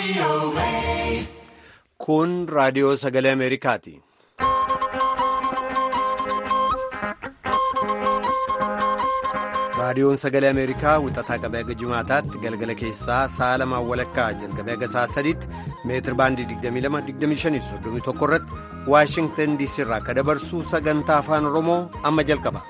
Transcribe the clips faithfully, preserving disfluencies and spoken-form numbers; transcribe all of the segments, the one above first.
Kun raadiyoo sagalee Ameerikaati. Raadiyoon sagalee Ameerikaa wixataa qabee haga Jimaataatti galgala keessaa sa'a lamaan walakkaa jalqabee haga sa'a sadiitti meetir baandii digdamii lama digdamii shanii soddomii tokko irratti Waashingtan diisii irraa akka dabarsu sagantaa afaan Oromoo amma jalqaba.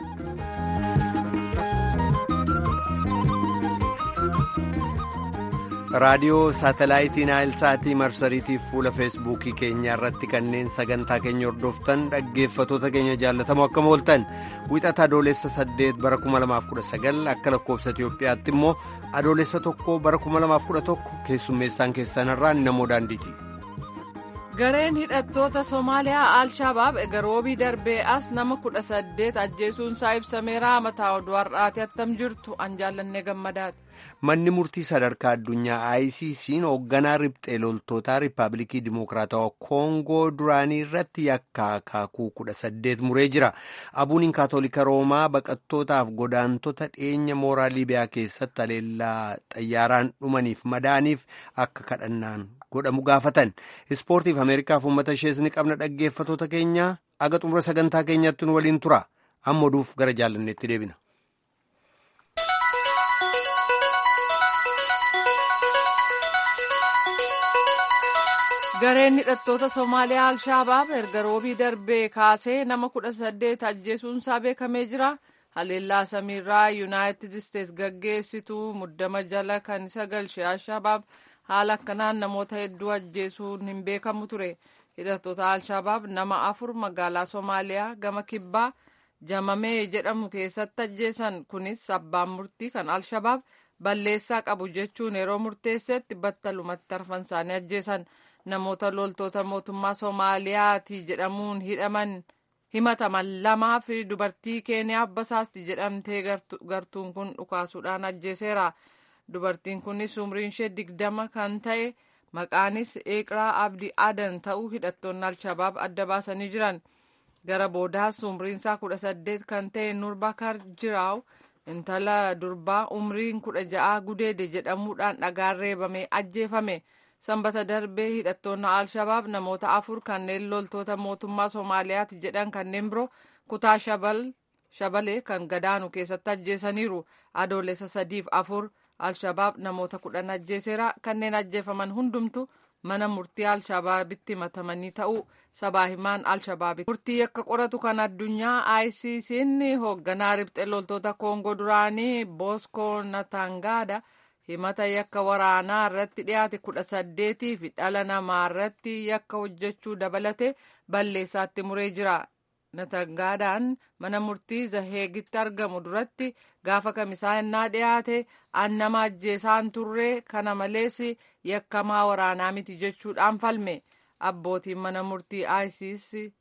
Raadiyoo saatalaayitii Naayilsaatii marsariitiif fuula feesbuukii keenyaa irratti kanneen sagantaa keenya hordoftan dhaggeeffatoota keenya jaallatamoo akkam ooltan wixata adoolessa saddeet bara kuma lamaaf kudha sagal akka lakkoofsa Itiyoophiyaatti immoo adoolessa tokko bara kuma lamaaf kudha tokko keessummeessaan keessanirraan namoo daandiiti. Gareen hidhattoota Somaaliyaa Al-Shabaab egaa roobii darbee as nama kudha saddeet ajjeesuunsaa ibsameera. Mataa oduu har'aati attam jirtu an jaallannee gammadaati. Manni murtii sadarkaa addunyaa I C C'n hoogganaa riphxee loltootaa Riippaabilikii Dimokiraatawaa Koongoo duraanii irratti yakka akaakuu kudha saddeet muree jira. Abuuniin Kaatolika Roomaa baqattootaaf godaantota dhiyeenya mooraa Liibiyaa keessatti haleellaa xayyaaraan dhumaniif madaaniif akka kadhannaan godhamu gaafatan. Ispoortiif Ameerikaaf uummata ishees ni qabna dhaggeeffatoota keenya aga xumura sagantaa keenyatti nu waliin tura. Amma oduuf gara jaallanneetti deebina. Gareen hidhattoota Somaaliyaa Al-Shabaab erga roobii darbee kaasee nama kudha saddeet ajjeesuunsaa beekamee jira. Haleellaa samiirraa Yuunaayitid Isteets gaggeessituu muddama jala kan isa galche Al-Shabaab haala akkanaan namoota hedduu ajjeesuun hin beekamu ture. Hidhattoota Al-Shabaab nama afur magaalaa Somaaliyaa gama kibbaa Jamamee jedhamu keessatti ajjeesan. Kunis abbaan murtii kan Al-Shabaab balleessaa qabu jechuun yeroo murteessetti battalumatti arfan isaanii ajjeesan. Namoota loltoota mootummaa Somaaliyaati jedhamuun hidhaman himataman lamaa fi dubartii Keeniyaaf basaasti jedhamtee gartuun kun dhukaasuudhaan ajjeeseera. Dubartiin kunis umriin ishee digdama kan ta'e maqaanis Eeqiraa Abdii Adan ta'uu hidhattoonni Al-Shabaab adda baasanii jiran. Gara boodaas umriin isaa kudha saddeet kan ta'e Nurbakar Jiraaw intala durbaa umriin kudha ja'a gudeede jedhamuudhaan dhagaan reebamee ajjeefame. Sanbata darbee hidhattoonni Al-Shabaab namoota afur kanneen loltoota mootummaa Somaaliyaati jedhan kanneen biroo kutaa shabalee kan gadaanu keessatti ajjeesaniiru. Adoolessa sadiif afur Al-Shabaab namoota kudhan ajjeeseera. Kanneen ajjeefaman hundumtu mana murtii Al-Shabaabitti himatamanii ta'uu sabaa himaan Al-Shabaabitti. Murtii akka qoratu kan addunyaa I C C'n hoogganaa riphxee loltoota Koongoo duraanii Bosco Ntaganda himata yakka waraanaa irratti dhiyaate kudha saddeetii fi dhala namaa irratti yakka hojjechuu dabalate balleessaatti muree jira. Ntagandaan mana murtii Zaheegitti argamu duratti gaafa kamisaa innaa dhiyaate an nama ajjeesaan turre kana malees yakkamaa waraanaa miti jechuudhaan falme. Abbootiin mana murtii I C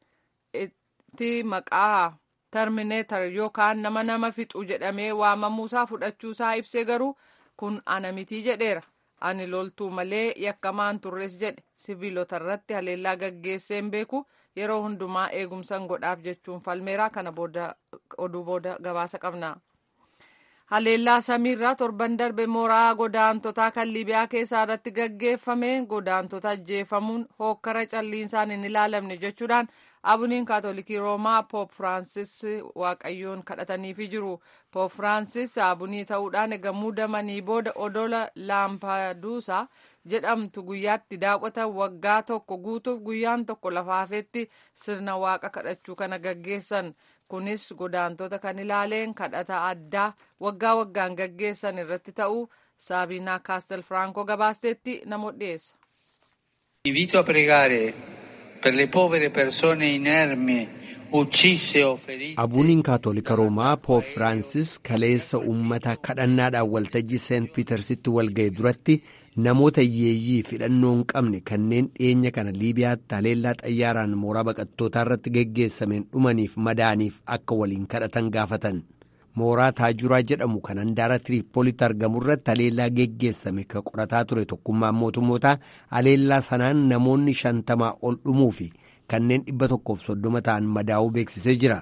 C'tti maqaa termineetar yookaan nama nama fixu jedhamee waamamuusaa fudhachuusaa ibsee garuu kun ana mitii jedheera. Ani loltuu malee yakkamaan turres jedhe. Siviilota irratti haleellaa gaggeesseen beeku yeroo hundumaa eegumsan godhaaf jechuun falmeera. Kana booda oduu booda gabaasa qabna. Haleellaa samiirraa torban darbe mooraa godaantotaa kan Liibiyaa keessaa irratti gaggeeffame godaantota ajjeefamuun hookkara calliinsaan hin ilaalamne jechuudhaan Abuuniin Kaatolikii Roomaa Poop Firaansis Waaqayyoon kadhataniifi jiru. Poop Firaansis abunii ta'uudhaan eega muudamanii booda odola Laampaaduusaa jedhamtu guyyaatti daawwatan waggaa tokko guutuuf guyyaan tokko lafaafetti sirna waaqa kadhachuu kana gaggeessan. Kunis godaantota kan ilaaleen kadhata addaa waggaa waggaan gaggeessan irratti ta'uu Saabinaa Kaastel Firaanko gabaasteetti namoota dhiyeessa. Invito a pregare per le povere persone inermi uccise o ferite. Abuuniin Kaatolika Roomaa Poop Firaansis kaleessa uummata kadhannaadhaan waltajjii Seent Piitersitti walga'e duratti namoota hiyyeeyyii hidhannoo hin qabne kanneen dhiyeenya kana Liibiyaatti haleellaa xayyaaraan mooraa baqattootaa irratti geggeessameen dhumaniif madaaniif akka waliin kadhatan gaafatan. Mooraa Taajuraa jedhamu kan handaara Tiriipoolitti argamu irratti haleellaa geggeessame kan qorataa ture tokkummaan mootummootaa haleellaa sanaan namoonni shantamaa ol dhumuu fi kanneen dhibba tokkoof soddoma ta'an madaa'uu beeksisee jira.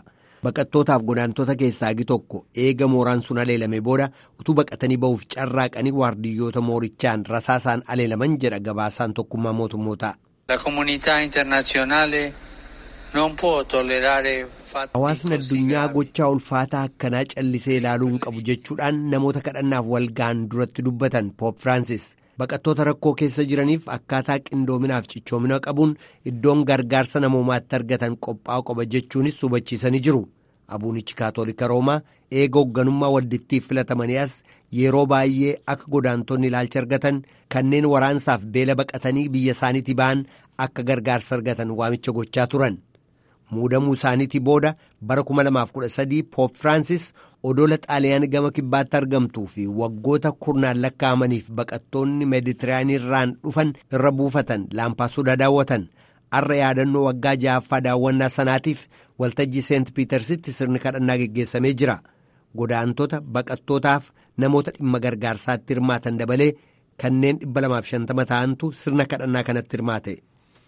Baqattootaaf godaantota keessaa hagi tokko eega mooraan sun aleelame booda utuu baqatanii ba'uuf carraaqanii waardiyyoota moorichaan rasaasaan aleelaman jedha gabaasaan tokkummaa mootummootaa. La comunità internazionale non può tollerare fatti. Hawaasni addunyaa gochaa ulfaataa akkanaa callisee ilaaluu hin qabu jechuudhaan namoota kadhannaaf walga'an duratti dubbatan Poop Firaansis. Baqattoota rakkoo keessa jiraniif akkaataa qindoominaaf cichoomina qabuun iddoon gargaarsa namoomaatti argatan qophaa'u qaba jechuunis hubachiisanii jiru. Abuunichi Kaatolika Roomaa eega hoogganummaa waddittiif filatamanii as yeroo baay'ee akka godaantonni ilaalcha argatan kanneen waraansaaf beela baqatanii biyya isaaniitii ba'an akka gargaarsa argatan waamicha gochaa turan. Muudamuu isaaniitii booda bara kuma lamaaf kudha sadii Poop Firaansis odola xaaliyaan gama kibbaatti argamtuu fi waggoota kurnaan lakkaa'amaniif baqattoonni meeditiraaniirraan dhufan irra buufatan laampaasuudaa daawwatan. Har'a yaadannoo waggaa ja'affaa daawwannaa sanaatiif waltajjii seent piitersitti sirni kadhannaa geggeessamee jira. Godaantota baqattootaaf namoota dhimma gargaarsaatti hirmaatan dabalee kanneen dhibba lamaaf shantama ta'antu sirna kadhannaa kanatti hirmaate.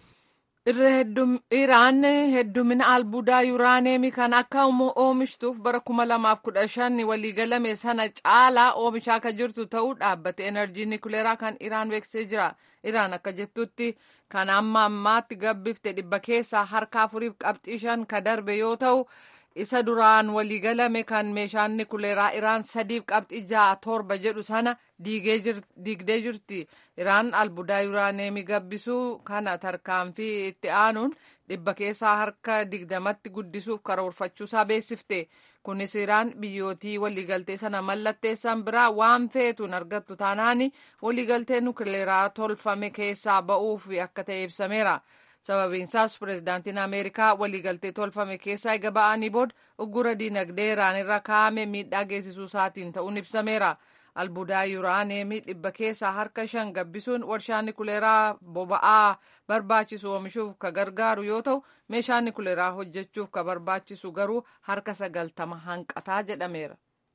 Iraan heddumina albuudaa yuuraaneemii kan akka oomishtuuf bara kuma lamaaf kudha shan waliigalame sana caalaa oomishaa akka jirtu ta'uu dhaabbate enerjii nikuleeraa kan Iraan beeksisee jira. Iraan akka jettutti kan amma ammaatti gabbifte dhibba keessaa harka afuriif qabxii shan ka darbe yoo ta'u isa duraan waliigalame kan meeshaan nikuleeraa Iraan sadiif qabxii ja'a torba jedhu sana diigdee jirti. Iraan albuudaa yuuraaneemii gabbisuu kana tarkaanfii itti aanuun dhibba keessaa harka digdamatti guddisuuf karoorfachuusaa beeksifte. Kunis Iraan biyyootii waliigaltee sana mallatteessan biraa waan feetuun argattu taanaani waliigaltee nukleeraa tolfame keessaa ba'uuf akka ta'e ibsameera. Sababiinsaas pireezidaantiin Ameerikaa waliigaltee tolfame keessaa eega ba'anii booda uggura diinagdee Iraan irra kaa'ame miidhaa geessisuu isaatiin ta'uun ibsameera. Albuudaa yuuraaneemii dhibba keessaa harka shan gabbisuun warshaa nikuleeraa boba'aa barbaachisu oomishuuf ka gargaaru yoo ta'u meeshaa nikuleeraa hojjechuuf ka barbaachisu garuu harka sagaltama hanqataa jedhameera.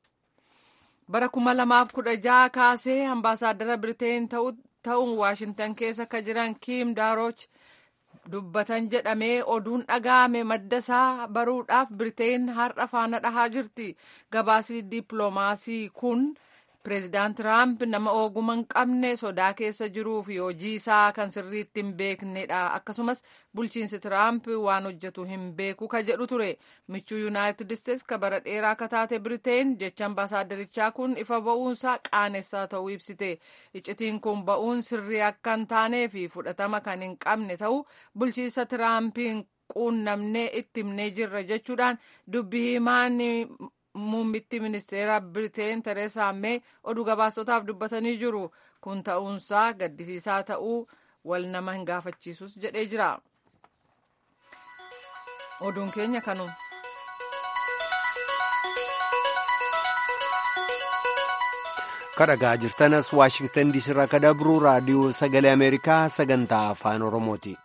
Bara kuma lamaaf kudha jaha kaasee ambaasaaddara Biriteen ta'uun Waashintan keessa ka jiran Kiim Daarooch dubbatan jedhamee oduun dhaga'ame madda isaa baruudhaaf Biriteen har'a faana dhahaa jirti. Gabaasii dippiloomaasii kun Pireezidaant Tiraamp nama ogummaa hin qabne sodaa keessa jiruu fi hojii isaa kan sirriitti hin beeknedha. Akkasumas bulchiinsi Tiraamp waan hojjetu hin beeku ka jedhu ture. Michuu Yuunaayitid Isteetsi ka bara dheeraa ka taate Biriteen jecha ambaasaaddarichaa kun ifa ba'uunsaa qaanessaa ta'uu ibsite. Iccitiin kun ba'uun sirrii akka hin taanee fi fudhatama kan hin qabne ta'uu bulchiinsa Tiraampiin quunnamnee itti himnee jirra jechuudhaan dubbii himaan muummitti ministeera Biriteen Tereesaa Mee oduu gabaasotaaf dubbatanii jiru. Kun ta'uunsaa gaddisiisaa ta'uu wal nama hin gaafachiisus jedhee jira. Oduun keenya kanuma. Kadhagaa jirtanas Waashingtan diisii irraa ka dabru raadiyoo sagalee Ameerikaa sagantaa afaan Oromooti.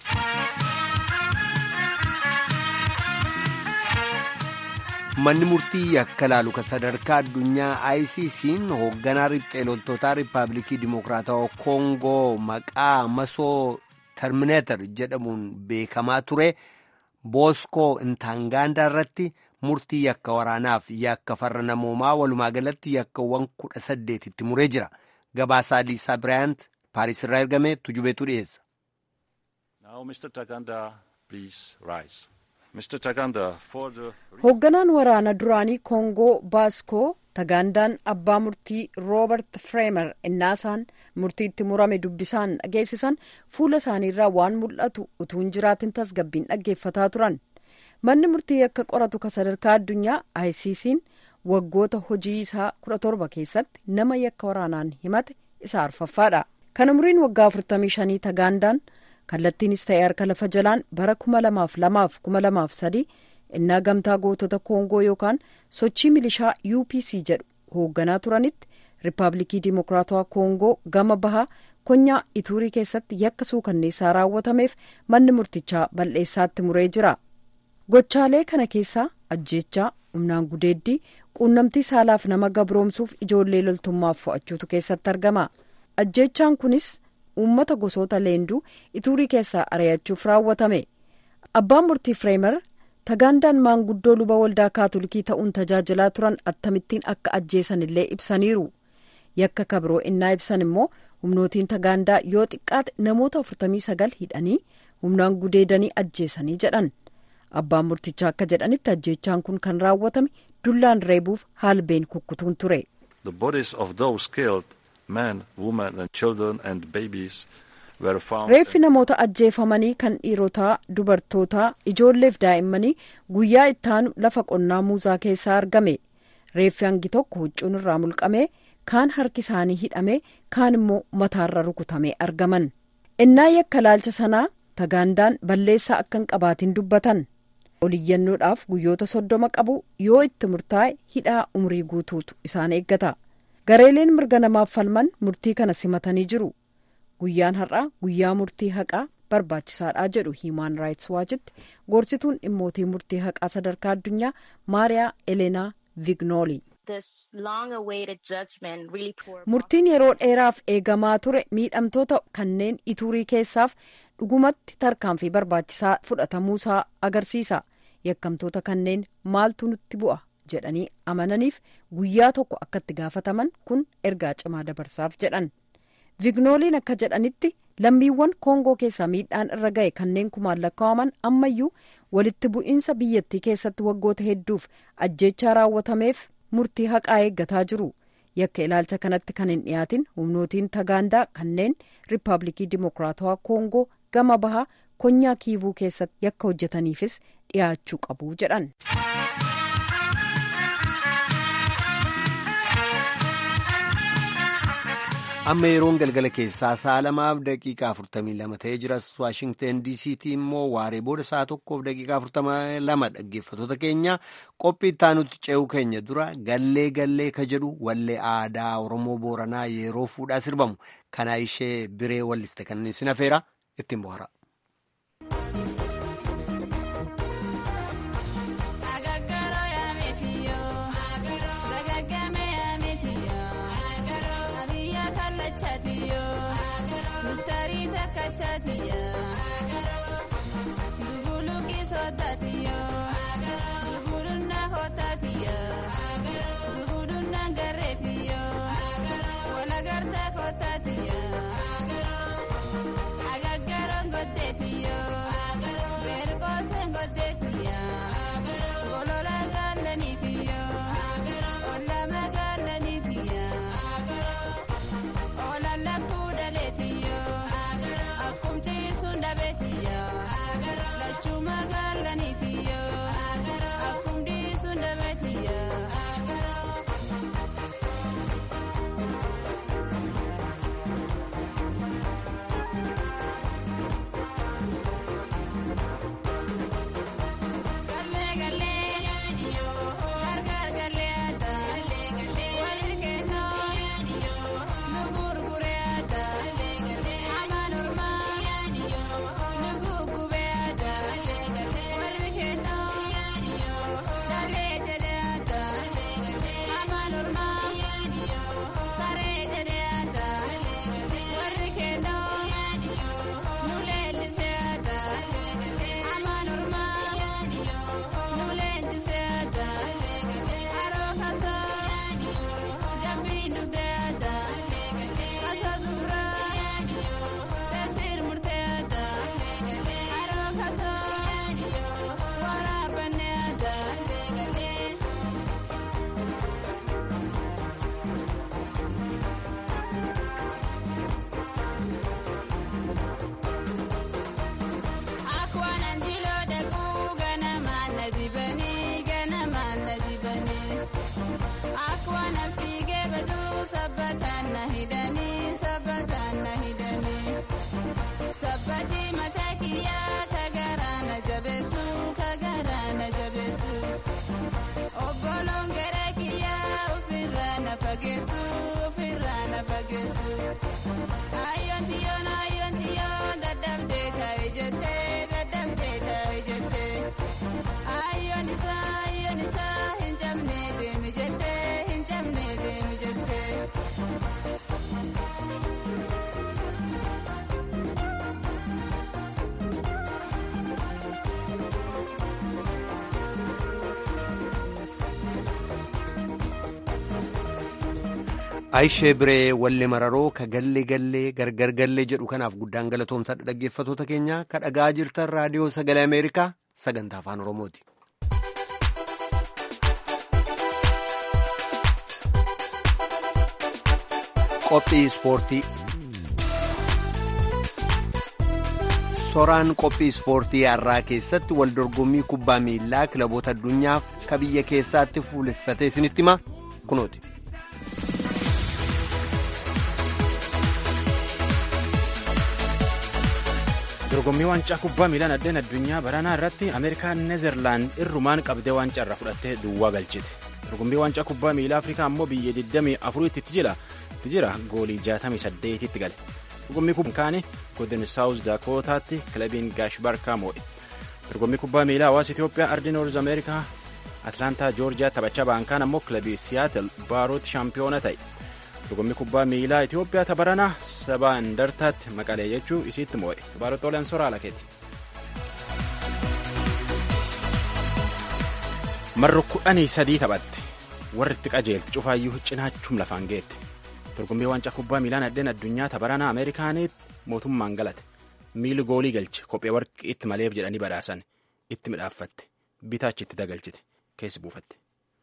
Manni murtii yakka laalu ka sadarkaa addunyaa I C C'n hoogganaa riphxee loltootaa Riippaabilikii Dimokiraatawaa Koongoo maqaa masoo termineetar jedhamuun beekamaa ture Booskoo Intaangaandaa irratti murtii yakka waraanaaf yakka farra namoomaa walumaa galatti yakkawwan kudha saddeetitti muree jira. Gabaasaa Liisaa Biraayant Paaris irraa ergame tujubeetu dhiyeessa. Hoogganaan waraana duraanii Koongoo Booskoo Tagaandaan abbaa murtii Roobert Fireemer innaasaan murtiitti murame dubbisaan dhageessisan fuula isaaniirraa waan mul'atu utuu hin jiraatin tasgabbiin dhaggeeffataa turan. Manni murtii yakka qoratu ka sadarkaa addunyaa I C C'n waggoota hojii isaa kudha torba keessatti nama yakka waraanaan himate isa arfaffaadha. Kan umriin waggaa afurtamii shanii Tagaandaan kallattiinis ta'ee harka lafa jalaan bara kuma lamaaf lamaaf kuma lamaaf sadii innaa gamtaa gootota Koongoo yookaan sochii milishaa U P C jedhu hoogganaa turanitti Riippaabilikii Dimokiraatawaa Koongoo gama bahaa konyaa Ituurii keessatti yakka suukanneessaa raawwatameef manni murtichaa bal'eessaatti muree jira. Gochaalee kana keessaa ajjeechaa, humnaan gudeeddii, quunnamtii saalaaf nama gabroomsuuf ijoollee loltummaaf fo'achuutu keessatti argama. Ajjeechaan kunis uummata gosoota leenduu Ituurii keessaa ari'achuuf raawwatame. Abbaan murtii Fireemer Tagaandaan maanguddoo luba waldaa kaatolikii ta'uun tajaajilaa turan attamittiin akka ajjeesan illee ibsaniiru. Yakka kabiroo innaa ibsan immoo humnootiin Tagaandaa yoo xiqqaate namoota afurtamii sagal hidhanii humnaan gudeedanii ajjeesanii jedhan. Abbaan murtichaa akka jedhanitti ajjeechaan kun kan raawwatame dullaan reebuuf haalbeen kukkutuun ture. The bodies of those killed, men, women and children and babies were found. Reeffi namoota ajjeefamanii kan dhiirotaa, dubartootaa, ijoolleef daa'immanii guyyaa ittaanu lafa qonnaa muuzaa keessaa argame. Reeffi hangi tokko huccuun irraa mulqamee kaan harki isaanii hidhamee kaan immoo mataarra rukutamee argaman. Innaa yakka laalcha sanaa Tagaandaan balleessaa akka hin qabaatin dubbatan. Oliyyannoodhaaf guyyoota soddoma qabu yoo itti murtaa'e hidhaa umrii guutuutu isaan eeggata. Gareeleen mirga namaaf falman murtii kana simatanii jiru. Guyyaan har'aa guyyaa murtii haqaa barbaachisaadha jedhu Human Rights Watchitti gorsituun dhimmootii murtii haqaa sadarkaa addunyaa Maariyaa Eleenaa Vignooli. Murtiin yeroo dheeraaf eegamaa ture miidhamtoota kanneen Ituurii keessaaf dhugumatti tarkaanfii barbaachisaa fudhatamuusaa agarsiisa. Yakkamtoota kanneen maaltu nutti bu'a jedhanii amananiif guyyaa tokko akka itti gaafataman kun ergaa cimaa dabarsaaf jedhan. Vignooliin akka jedhanitti lammiiwwan Koongoo keessaa miidhaan irra ga'e kanneen kumaan lakkaa'aman ammayyuu walitti bu'iinsa biyyattii keessatti waggoota hedduuf ajjeechaa raawwatameef murtii haqaa eeggataa jiru. Yakka ilaalcha kanatti kan hin dhiyaatin humnootiin Tagaandaa kanneen Riippaabilikii Dimokiraatawaa Koongoo gama bahaa konyaa Kiivuu keessatti yakka hojjetaniifis dhiyaachuu qabu jedhan. Amma yeroon galgala keessaa sa'a lamaaf daqiiqaa afurtamii lama ta'ee jiras Waashingten diisiitii immoo waaree booda sa'a tokkoof daqiiqaa afurtamii lama dhaggeeffatoota keenya qophii ittaanutti ce'uu keenya dura gallee gallee ka jedhu wallee aadaa Oromoo Booranaa yeroo fuudhaa sirbamu kanaa ishee biree walliste kan isin afeera ittiin bohara. Dubuluki sodatiyo, dubulunna hotatiyo, dubulunna garetiyo, walagarta kotatiyo, agagaron godetiyo, berkosen godetiyo, olola galanitiyo, olama galanitiyo, olala kudaletiyo. Sundabetiya, lachuma galanitiya, akumdi sundabetiya. Galle galle, gargar galle ada, wali keno, nugur gure ada, amanurma. Sabbatana hidani, sabbatana hidani, sabbati matakiya kagarana jabesu, kagarana jabesu. Obolon gerakiya ufirana pagesu, ufirana pagesu. Ayon tiyon, ayon tiyon, dadam deta ijete, dadam deta ijete. Ayon isa, ayon isa, hinjamne demi jete, hinjamne demi jete. Ayishee Biree wallee mararoo ka gallee gallee gargar gallee jedhu kanaaf guddaan galatoomsadha dhaggeeffatoota keenya ka dhagaa jirtan raadiyoo sagalee Ameerikaa sagantaa afaan Oromooti. Qophii ispoortii. Soraan qophii ispoortii har'aa keessatti wal dorgommii kubbaa miilaa kilaboota addunyaaf ka biyya keessaatti fuuleffatee isinitti hima kunooti. dorgommii waancaa kubbaa miilaa addeen addunyaa baranaa irratti Ameerikaan Neezerlaand irrumaan qabdee waancaa irra fudhattee duwwaa galchite. dorgommii waancaa kubbaa miilaa Afrikaa ammoo biyya digdamii afuriitti itti jira itti jira goolii jaatamii saddeetitti gale. dorgommii kubbaa kaanii godin saawus daakootaatti kilabiin gaash barkaa moo'e. dorgommii kubbaa miilaa hawaasa Itoophiyaa ardii noorz Ameerikaa Atlaantaa Joorjiyaa taphachaa baankaan ammoo kilabii Siyaatel baarooti shaampiyoona ta'e. dorgommii kubbaa miilaa Itoophiyaa tabaranaa sabaa indartaatti maqalee jechuu isiitti moo'e. baarota olan soraa lakeeti. marro kudhanii sadii taphatte warri itti qajeelti cufaayyuu cinaachuun lafaan geette. dorgommii waancaa kubbaa miilaan addeen addunyaa tabaranaa Ameerikaaniitti mootummaan galate. miili goolii galche kophee warqii itti maleef jedhanii badhaasan itti midhaaffatte bitaachi itti dagalchite keessi buufatte.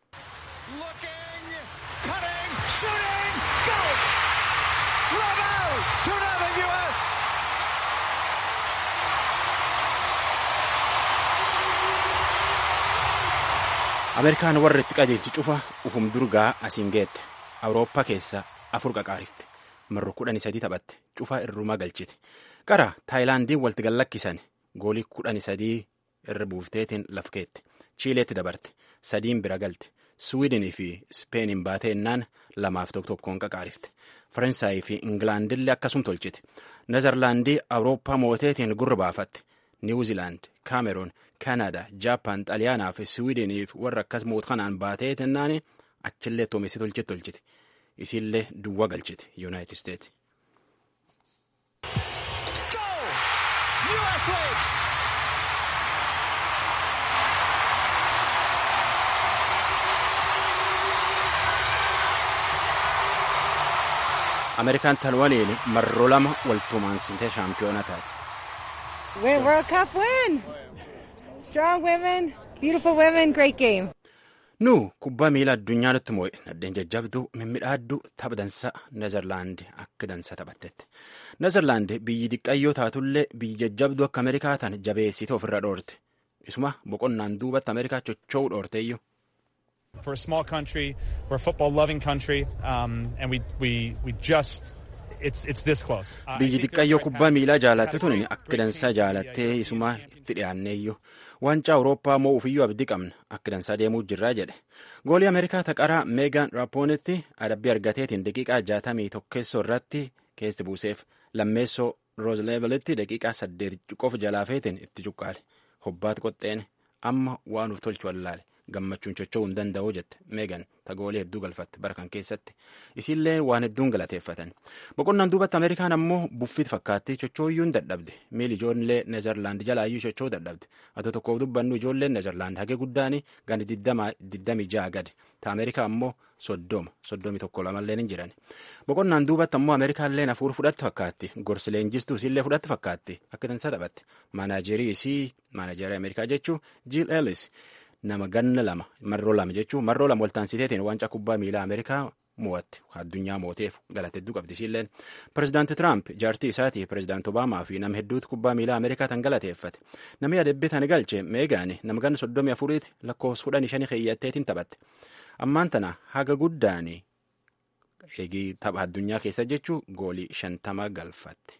Ameerikaan warri itti qajeelchi cufa ufum durgaa asiin geette. Awurooppaa keessa afur qaqaarifte. marro kudhanii sadii taphatte cufaa irrumaa galchite. qara Taayilaandiin walitti gallakkisan goolii kudhanii sadii irra buufteetiin lafkeette. Chiileetti dabarte sadiin bira galte. Suwiidinii fi Ispeeniin baatee innaan lamaaf tokko tokkoon qaqaarifte. Faransaayii fi Ingilaandillee akkasum tolchite. Neezerlaandii Awurooppaa mooteetiin gurra baafatte. Niwuziilaand, Kaameruun, Kaanadaa, Jaappaan, Xaaliyaanaa fi Suwiidiniif warra akkas moot kanaan baatee tennaani achillee toomessi tolchite tolchite. Isiillee duwwaa galchite Yuunaayitid Isteetsi. Ameerikaan tan waliin marroo lama waltumaansitee shaampiyoona taate. Win World Cup win! Strong women, beautiful women, great game. Nu kubbaa miilaa addunyaa nutti moo'e naddeen jajjabduu mimmiidhaaddu tapha dansa Neezerlaand akka dansa taphattetti. Neezerlaand biyyi diqqayyoo taatullee biyyi jajjabduu akka Ameerikaa tan jabeessite ofirra dhoorte. Isuma boqonnaan duubatti Ameerikaa chocho'uu dhoorteeyyu. For a small country, we're a football-loving country, um, and we we we just it's it's this close. Biyyi diqqayyoo kubbaa miilaa jaalatte tun akka dansaa jaalattee isuma itti dhiyaanneeyyu. Waancaa Awurooppaa moo ufiyyuu abdii qabna akka dansaa deemuu jirraa jedhe. Goolii Ameerikaa taqaraa Meegaan Raapoonitti adabbii argateetiin daqiiqaa jaatamii tokkeessoo irratti keessi buuseef lammeessoo Roozleevelitti daqiiqaa saddeet qofa jalaafeetiin itti cuqqaale. Hobbaat qoxxeene amma waan uf tolchu wallaale. Gammachuun chocho'uu hin danda'u jette Meegan tagoolee hedduu galfatte bara kan keessatti isiillee waan hedduun galateeffatan. Boqonnaan duubatti Ameerikaan ammoo buffiit fakkaatti chocho'uyyuu hin dadhabde. Miil ijoollee Neezerlaand jalaayyuu chocho'uu dadhabde. Haa tokkoof dubbannu ijoolleen Neezerlaand hagee guddaanii gandi digdamii ja'a gadi. Ta Ameerikaa ammoo soddoma soddomii tokko lamalleen hin jiran. Boqonnaan duubatti ammoo Ameerikaalleen hafuur fudhatti fakkaatti. Gorsi leenjistuu isiillee fudhatti fakkaatti. Akka tansaa taphatte. Maanaajerii isii maanaajerii Ameerikaa jechuu Jiil Eelis. Nama ganna lama marroo lama jechuun marroo lama waltaansiteetiin waancaa kubbaa miilaa Ameerikaa mo'atte addunyaa mooteef galate hedduu qabdi isiilleen. Pireezidaanti Tiraamp jaartii isaatii Pireezidaanti Obaamaa fi nama hedduutu kubbaa miilaa Ameerikaa tan galateeffate. Namni adebbee tan galche Meegaani nama ganna soddomii afuriiti lakkoofsa kudhanii shanii keeyyatteetiin taphatte. Ammaan tana haga guddaanii eegii tapha addunyaa keessa jechuu goolii shantama galfatte.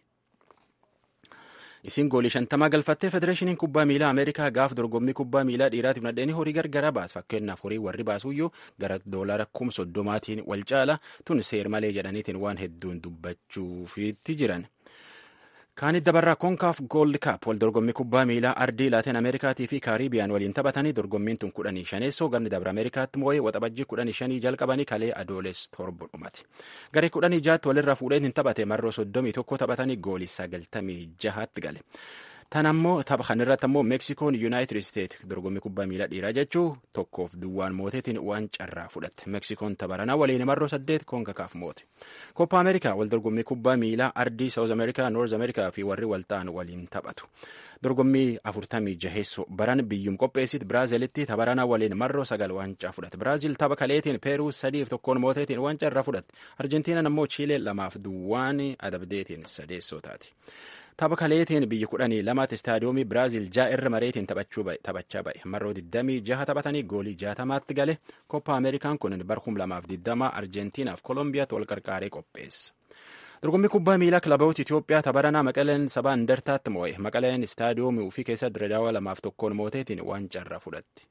Isin goolii shantamaa galfattee Federeeshiniin kubbaa miilaa Ameerikaa gaaf dorgommii kubbaa miilaa dhiiraatiif nadheenii horii gargaraa baas. Fakkeenyaaf horii warri baasuyyuu gara doolara kuma soddomaatiin wal caala tun seer malee jedhaniitiin waan hedduun dubbachuufiitti jiran. Kaanit dabarraa Konkaaf Gold Cup wal dorgommii kubbaa miilaa ardii Laatiin Ameerikaatii fi Kaariibiyaan waliin taphatanii dorgommiin tun kudhanii shaneessoo ganni dabra Ameerikaatti moo'ee waxabajjii kudhanii shanii jalqabanii kalee adooles torba dhumate. Garee kudhanii jaatti walirraa fuudheen hin taphate marroo soddomii tokko taphatanii goolii sagaltamii jahaatti gale. Tan ammoo tapha kanarratti ammoo Meksikoon Yuunaayitid Isteet dorgommii kubbaa miilaa dhiiraa jechuu tokkoof duwwaan mooteetiin waan carraa fudhatte. Meksikoon tapharanaa waliin marroo saddeet konkakaaf moote. Koppa Ameerikaa wal dorgommii kubbaa miilaa ardii Saawuz Ameerikaa, Noorz Ameerikaa fi warri walta'an waliin taphatu. Dorgommii afurtamii jaheessoo baran biyyum qopheessit Biraaziilitti tapharanaa waliin marroo sagal waancaa fudhatte. Biraaziil tapha kaleetiin Peeruu sadiif tokkoon mooteetiin waancaa irraa fudhatte. Arjentiinaan ammoo Chiilee lamaaf duwwaan adabdeetiin sadeessoo taati. Tapha kaleetiin biyyi kudhanii lamaatti istaadiyoomii Biraaziil ja'a irra mareetiin taphachaa ba'e. Marroo digdamii jaha taphatanii goolii jaatamaatti gale. Koppa Ameerikaan kun barkum lamaaf digdama Arjentiinaaf Kolombiyaatti wal qarqaaree qopheessa. Dorgommii kubbaa miilaa kilaboota Itoophiyaa tapharanaa Maqaleen sabaa Indartaatti moo'e. Maqaleen istaadiyoomii ofii keessatti Dirreedawaa lamaaf tokkoon mooteetiin waancaa irraa fudhatte.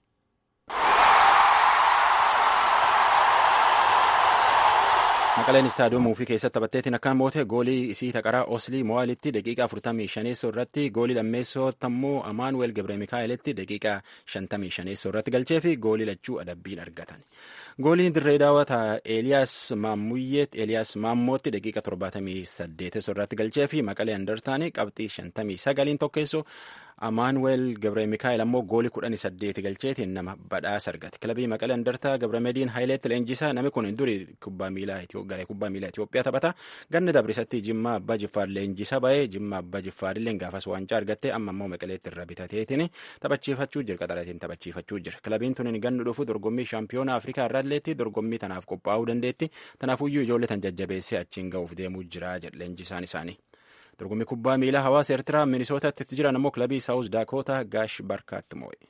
Maqaleen istaadiyoomii ofii keessatti taphatteetiin akkaan moote goolii isii taqaraa Oslii Mo'aalitti daqiiqaa afurtamii shaneessoo irratti goolii lammeessootti ammoo Amaanuweel Gebre Mikaa'elitti daqiiqaa shantamii shaneessoo irratti galchee fi goolii lachuu adabbiin argatan. Gooliin dirree daawwataa Eeliyaas Maamuyyeet Eeliyaas Maammootti daqiiqa torbaatamii saddeetessoo irratti galchee fi Maqalee Andartaanii qabxii shantamii sagaliin tokkeessoo Amaanuweel Gebre Mikaa'el ammoo goolii kudhanii saddeeti galcheetiin nama badhaasa argate. Kilabii Maqalee Andartaa Gabramediin Haayileetti leenjisaa namni kun durii kubbaa miilaa garee kubbaa miilaa Itoophiyaa taphata. Ganna dabrisatti Jimmaa Abbaa Jiffaar leenjisa ba'ee Jimmaa Abbaa Jiffaarillee gaafas waancaa argatte amma immoo Maqaleetti irra bitateetiin taphachiifachuu jira qaxaratiin taphachiifachuu jira. Kilabiin tun gannu dhufu dorgommii shaampiyoonaa Afrikaa irraalleetti dorgommii tanaaf qophaa'uu dandeetti. Tanaafuyyuu ijoollee tan jajjabeessee achiin ga'uuf deemuu jira jedha leenjisaan isaanii. Dorgommii kubbaa miilaa hawaasa Eertiraa Minisootaatti itti jiran ammoo kilabii Saawuz Daakoota Gaash Barkaatti moo'e.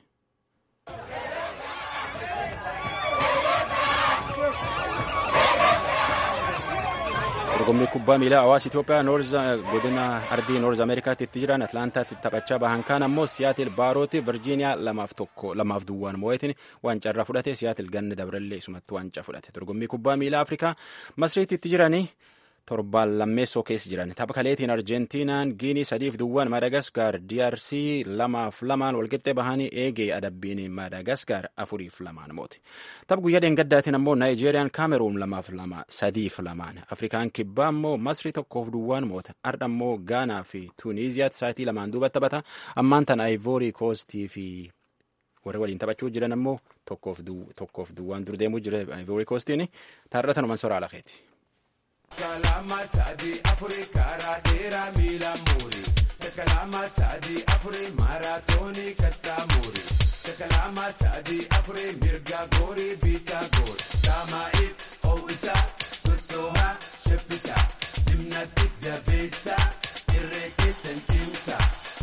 Dorgommii kubbaa miilaa hawaasa Itoophiyaa Noorz godina ardii Noorz Ameerikaatti itti jiran Atlaantaatti taphachaa bahan kaan ammoo Siyaatil Baarooti Virjiiniyaa lamaaf tokko lamaaf duwwaan moo'eetiin waancaa irraa fudhate. Siyaatil ganna dabrallee isumatti waancaa fudhate. Dorgommii kubbaa miilaa Afrikaa Masriitti itti jiranii torbaan lammeessoo keessa jiran tapha kaleetiin Arjentiinaan Giinii sadiif duwwaan Maadaagaskar D R C lamaaf lamaan walqixxee bahanii eegee adabbiin Maadaagaskar afuriif lamaan moote. Tapha guyyaa dheengaddaatiin ammoo Naayijeeriyaan Kaameruun lamaaf lama sadiif lamaan Afrikaan kibbaa ammoo Masri tokkoof duwwaan moote. Ardha ammoo Gaanaa fi Tuuniiziyaatti saatii lamaan duuba taphata. Ammaan tan Aayivoorii Koostii fi warri waliin taphachuu jiran ammoo tokkoof duwwaan dur deemuu jira Aayivoorii Koostiin taarratan uman soraa lakeeti. Kalama sadi afuri kara dera mila muri. Kalama sadi afuri maratoni katta muri. Kalama sadi afuri mirga gori bita gor. Tama it ouisa sosoha shefisa. Gymnastic jabesa irreke sentimsa.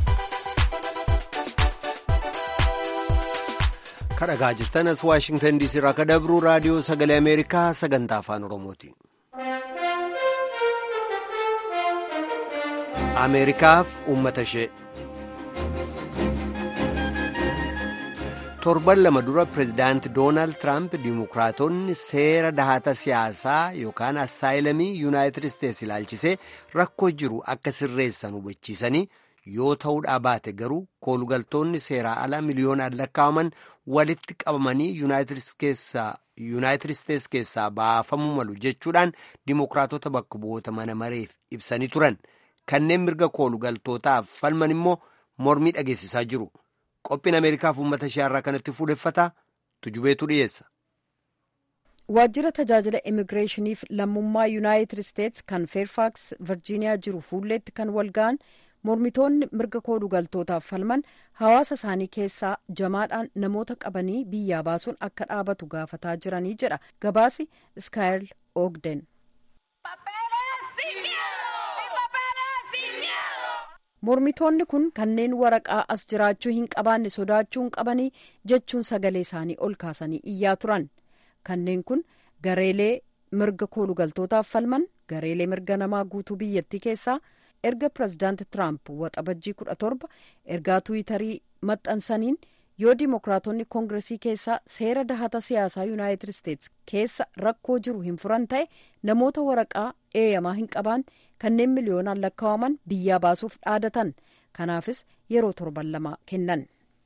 Kadhagaa jirtanas Waashingtan D C irraa kadabru raadiyoo sagalee Ameerikaa sagantaa afaan Oromooti. Ameerikaaf uummata ishee torban lama dura pireezidaanti Doonaald Tiraamp Dimookiraatonni seera dahata siyaasaa yookaan assaayilamii Yuunaayitid Isteetsi ilaalchisee rakkoo jiru akka sirreessan hubachiisanii yoo ta'uudhaa baate garuu koolugaltoonni seeraa alaa miliyoonaan lakkaa'aman walitti qabamanii Yuunaayitid Isteetsi keessaa baafamuu malu jechuudhaan Dimookiraatota bakka bu'oota mana mareef ibsanii turan. Kanneen mirga koolugaltootaaf falman immoo mormii dhageessisaa jiru. Qophiin Ameerikaaf uummata ishee irraa kanatti fuudheffata tujubeetu dhiyeessa. Waajjira tajaajila immigireeshiniif lammummaa Yuunaayitid Isteetsi kan Feerfaaks Virjiiniyaa jiru fuulleetti kan walga'an mormitoonni mirga koolugaltootaaf falman hawaasa isaanii keessaa jamaadhaan namoota qabanii biyyaa baasuun akka dhaabatu gaafataa jiranii jedha gabaasi Iskaayil Oogden. Mormitoonni kun kanneen waraqaa as jiraachuu hin qabaanne sodaachuu hin qabanii jechuun sagalee isaanii ol kaasanii iyyaa turan. Kanneen kun gareelee mirga koolugaltootaaf falman gareelee mirga namaa guutuu biyyattii keessaa erga pireezidaanti Tiraamp waxabajjii kudha torba ergaa tuwitarii maxxansaniin yoo Dimookiraatonni koongiresii keessaa seera dahata siyaasaa Yuunaayitid Isteetsi keessa rakkoo jiru hin furan ta'e namoota waraqaa eeyyamaa hin qabaan kanneen miliyoonaan lakkaa'aman biyyaa baasuuf dhaadatan. Kanaafis yeroo torban lama kennan.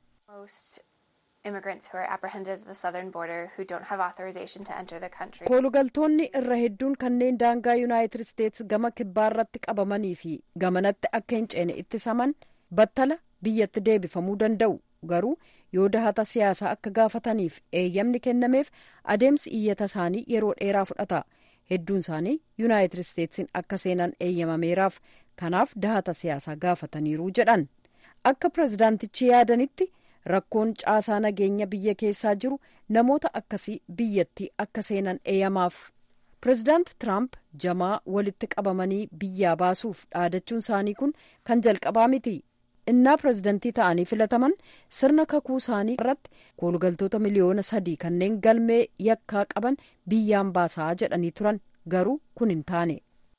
Koolugaltoonni irra hedduun kanneen daangaa Yuunaayitid Isteetsi gama kibbaa irratti qabamanii fi gamanatti akka hin ceene ittisaman battala biyyatti deebifamuu danda'u. Garuu yoo dahata siyaasaa akka gaafataniif eeyyamni kennameef adeemsi iyyata isaanii yeroo dheeraa fudhata. Hedduun isaanii Yuunaayitid Isteetsiin akka seenan eeyyamameeraaf kanaaf dahata siyaasaa gaafataniiru jedhan. Akka pirezidaantichi yaadanitti rakkoon caasaa nageenya biyya keessaa jiru namoota akkasii biyyattii akka seenan eeyyamaaf. Pirezidaanti Tiraamp jamaa walitti qabamanii biyyaa baasuuf dhaadachuun isaanii kun kan jalqabaa miti. Innaa pirezidantii ta'anii filataman sirna kakuu isaanii irratti koolugaltoota miliyoona sadii kanneen galmee yakkaa qaban biyyaan baasaa jedhanii turan garuu kun hin taane.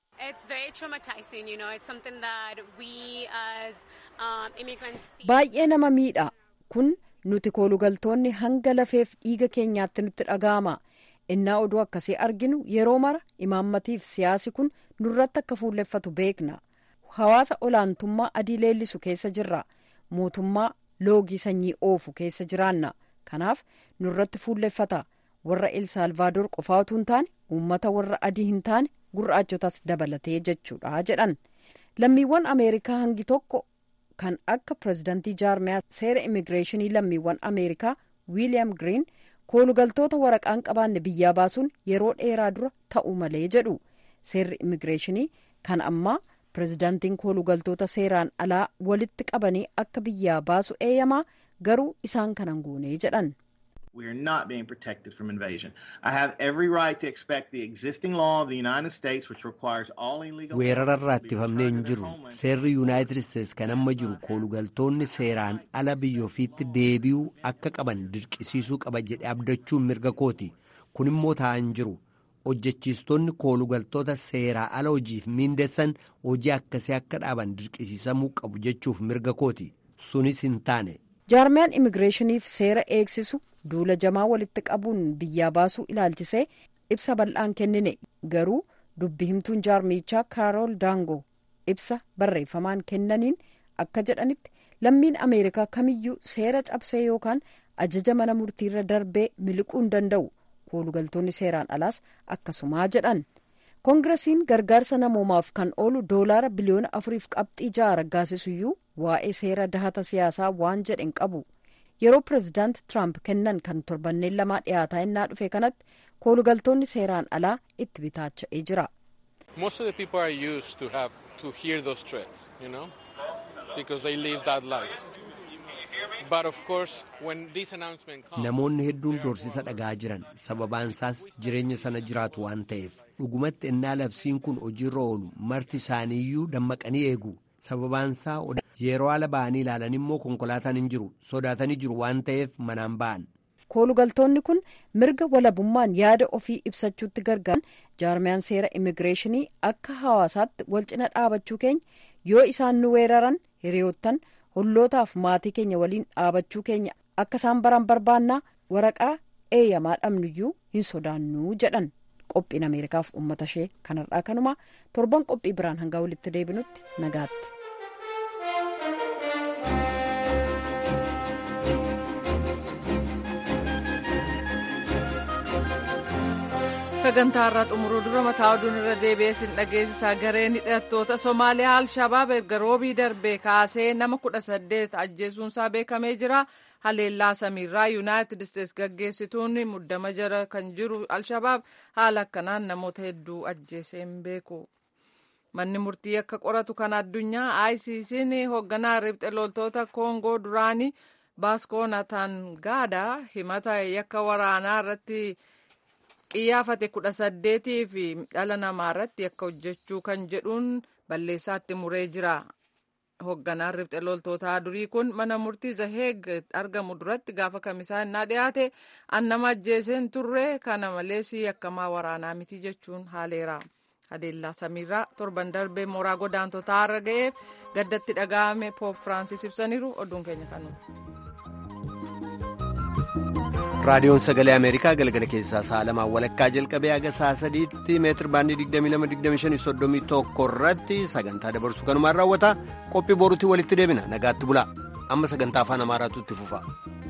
Baay'ee nama miidha. Kun nuti koolugaltoonni hanga lafeef dhiiga keenyaatti nutti dhaga'ama. Innaa oduu akkasii arginu yeroo mara imaammatiif siyaasi kun nurratti akka fuulleffatu beekna. Hawaasa olaantummaa adii leellisu keessa jirra. Mootummaa loogii sanyii oofu keessa jiraanna. Kanaaf nurratti fuulleffata. Warra El Saalvaadoor qofaa utuu hin taane uummata warra adii hin taane gurraachotas dabalatee jechuudha jedhan. Lammiiwwan Ameerikaa hangi tokko kan akka pirezidantii jaarmiyaa seera immigireeshinii lammiiwwan Ameerikaa Wiiliyaam Giriin koolugaltoota waraqaan qabaanne biyyaa baasuun yeroo dheeraa dura ta'uu malee jedhu. Seerri immigireeshinii kan ammaa pirezidaantiin koolugaltoota seeraan alaa walitti qabanii akka biyyaa baasu eeyyamaa garuu isaan kanan goonee jedhan. We are not being protected from invasion. I have every right to expect the existing law of the United States, which requires all illegal... Weerararraa ittifamnee hin jiru. Seerri Yuunaayitid Isteets kan amma jiru koolugaltoonni seeraan ala biyya ofiitti deebi'uu akka qaban dirqisiisuu qaba jedhee abdachuun mirga kooti. Kun immoo ta'aa hin jiru. Hojjechiistonni koolugaltoota seeraa ala hojiif miindeessan hojii akkasii akka dhaaban dirqisiisamuu qabu jechuuf mirga kooti. Sunis hin taane. Jaarmiyaan immigireeshiniif seera eegsisu duula jamaa walitti qabuun biyyaa baasuu ilaalchisee ibsa bal'aan kennine garuu dubbi himtuun jaarmichaa Kaarool Daangoo ibsa barreeffamaan kennaniin akka jedhanitti lammiin Ameerikaa kamiyyuu seera cabsee yookaan ajaja mana murtiirra darbee miliquu hin danda'u. Koolugaltoonni seeraan alaas akkasumaa jedhan. Koongiresiin gargaarsa namoomaaf kan oolu doolaara biliyoona afuriif qabxii ja'a raggaasisuyyuu waa'ee seera dahata siyaasaa waan jedhen qabu. Yeroo pirezidaanti Tiraamp kennan kan torbanneen lamaa dhiyaataa innaa dhufe kanatti koolugaltoonni seeraan alaa itti bitaacha'ee jira. Most of the people are used to have to hear those threats, you know, because they live that life. But of course, when this announcement comes, namoonni hedduun doorsisa dhagaa jiran sababaan isaas jireenya sana jiraatu waan ta'eef dhugumatti innaa labsiin kun hojiirra oolu marti isaaniiyyuu dammaqanii eegu sababaan isaa yeroo ala ba'anii ilaalan immoo konkolaataan hin jiru sodaatanii jiru waan ta'eef manaan ba'an. Koolugaltoonni kun mirga walabummaan yaada ofii ibsachuutti gargaaran jaarmiyaan seera immigireeshinii akka hawaasaatti wal cina dhaabachuu keenya yoo isaan nu weeraran hiriyoottan hollootaaf maatii keenya waliin dhaabachuu keenya akka isaan baran barbaannaa waraqaa eeyyamaa dhabnuyyuu hin sodaannuu jedhan. Qophiin Ameerikaaf uummata ishee kanarraa kanuma torban qophii biraan hanga walitti deebinutti nagaatti. sagantaa irraa xumuruu dura mataa oduun irra deebi'ee sin dhageessisaa gareen hidhattoota Somaaliyaa Al-Shabaab erga roobii darbee kaasee nama kudha saddeet ajjeesuunsaa beekamee jira. Haleellaa samiirraa Yuunaayitid Isteets gaggeessituun muddama jara kan jiru Al-Shabaab haala akkanaan namoota hedduu ajjeesee hin beeku. Manni murtii akka qoratu kan addunyaa I C C'n hoogganaa riphxe loltoota Koongoo duraanii Baaskoo Natangaadhaa himata yakka waraanaa irratti qiyyaafate kudha saddeetii fi dhala namaa irratti akka hojjechuu kan jedhuun balleessaatti muree jira. Hoogganaan riphxe loltootaa durii kun mana murtii Zaheeg argamu duratti gaafa kamisaa innaa dhiyaate an nama ajjeeseen turre kana malees yakkamaa waraanaa miti jechuun haaleera. Haleellaa samiirraa torban darbee mooraa godaantotaa irra ga'eef gaddatti dhaga'ame Poop Firaansis ibsaniiru. Oduun keenya kanuma. raadiyoon sagalee ameerikaa galgala keessaa sa'a lamaan walakkaa jalqabee haga sa'a sadiitti meetir baandii digdamii lama digdamii shanii soddomii tokko irratti sagantaa dabarsu kanumaan raawwata qophii boruutti walitti deebina nagaatti bulaa amma sagantaa afaan amaaraatu itti fufa.